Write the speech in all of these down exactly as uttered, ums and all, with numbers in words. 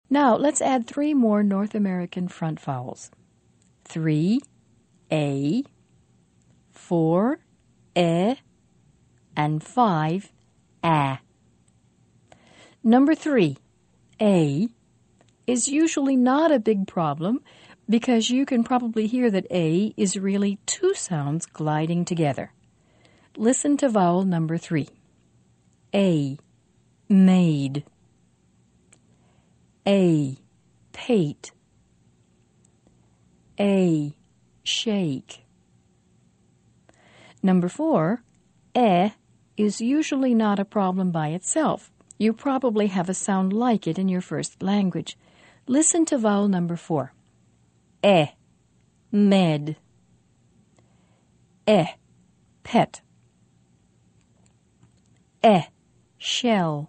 Now, let's add three more North American front vowels. Three, A, four, E, and five, A. Number three, A, is usually not a big problem because you can probably hear that A is really two sounds gliding together. Listen to vowel number three. A, made. A, pate. A, shake. Number four, E, is usually not a problem by itself. You probably have a sound like it in your first language. Listen to vowel number four. E, med. E, pet. E, shell.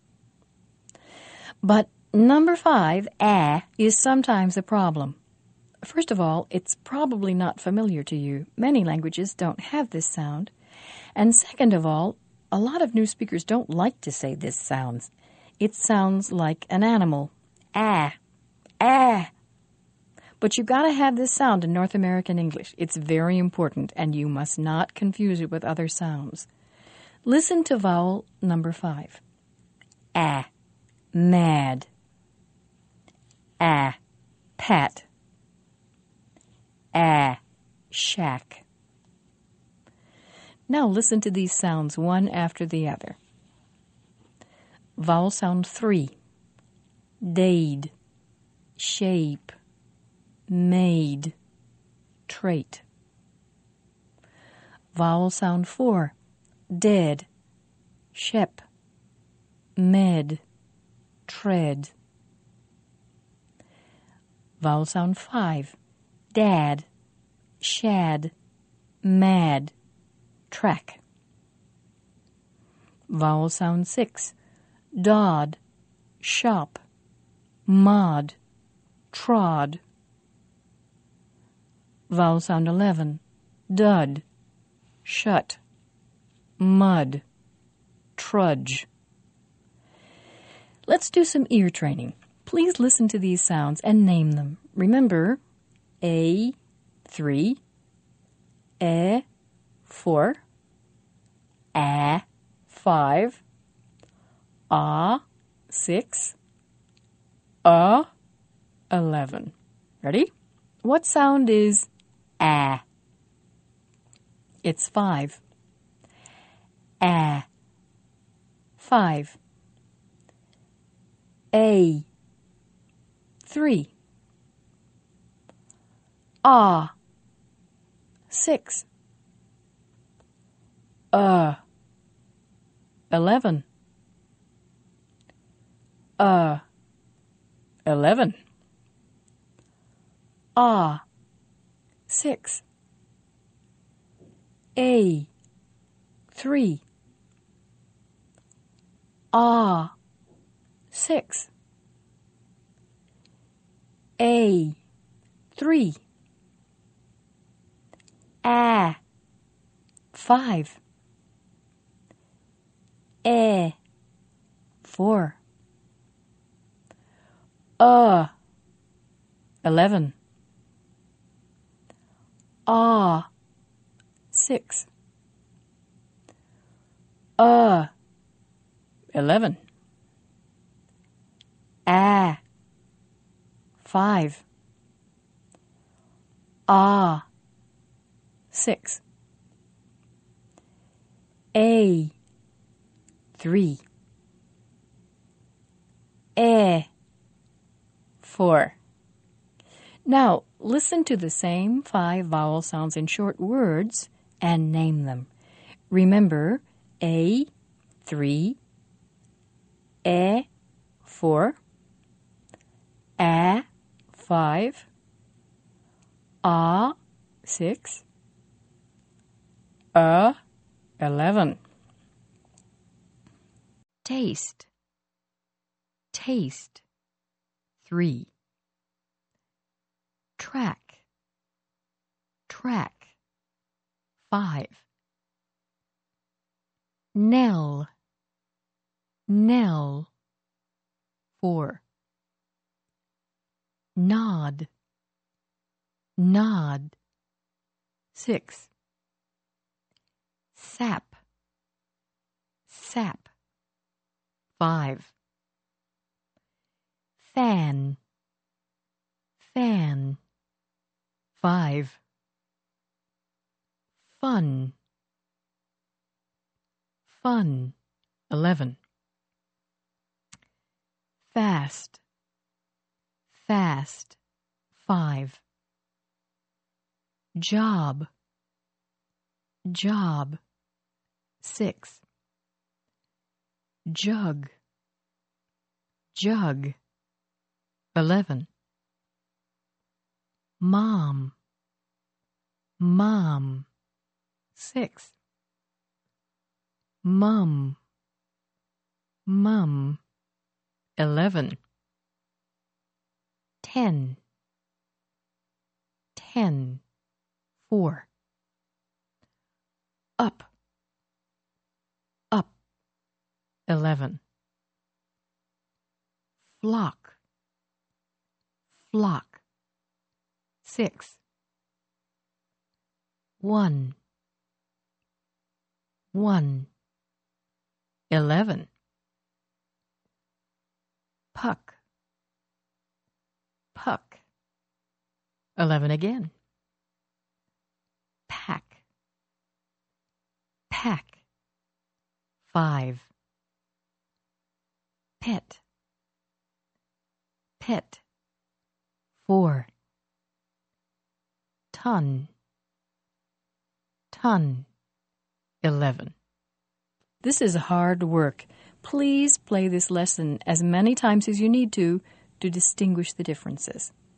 But number five, A, is sometimes a problem. First of all, it's probably not familiar to you. Many languages don't have this sound. And second of all, a lot of new speakers don't like to say this sounds. It sounds like an animal. Ah, ah. But you've got to have this sound in North American English. It's very important, and you must not confuse it with other sounds. Listen to vowel number five. Ah, mad. Ah, pat. Ah, shack. Now listen to these sounds one after the other. Vowel sound three. Dade, shape, made, trait. Vowel sound four. Dead, shep, med, tread. Vowel sound five. Dad, shad, mad, track. Vowel sound six. Dod, shop, mod, trod. Vowel sound eleven. Dud, shut, mud, trudge. Let's do some ear training. Please listen to these sounds and name them. Remember, A, three, E, four, A, five, A, six, A, eleven. Ready? What sound is A? It's five. A, five. A, three. Ah, six. Uh, eleven. Uh, eleven. Ah, six. A, three. Ah, six. A, three. A, five. E, four. Uh, eleven. Ah, six. Uh, eleven. A, five. Ah, six. A, three. E, four. Now, listen to the same five vowel sounds in short words and name them. Remember, A, three, E, four, A, five, A, six, Uh, eleven. Taste, taste, three. Track, track, five. Knell, knell, four. nod, nod. Six. Sap, sap. Five. Fan, fan. Five. Fun, fun. Eleven. Fast, fast. Five. Job, job. Six. Jug, jug. Eleven. Mom, mom. Six. Mum, mum. Eleven. Ten, ten. Four. Up, up. Eleven. Flock, flock. Six. One, one. Eleven. Puck, puck. Eleven again. Pack, pack. Five. Pet, pet. Four. Ton, ton. Eleven. This is hard work. Please play this lesson as many times as you need to to distinguish the differences.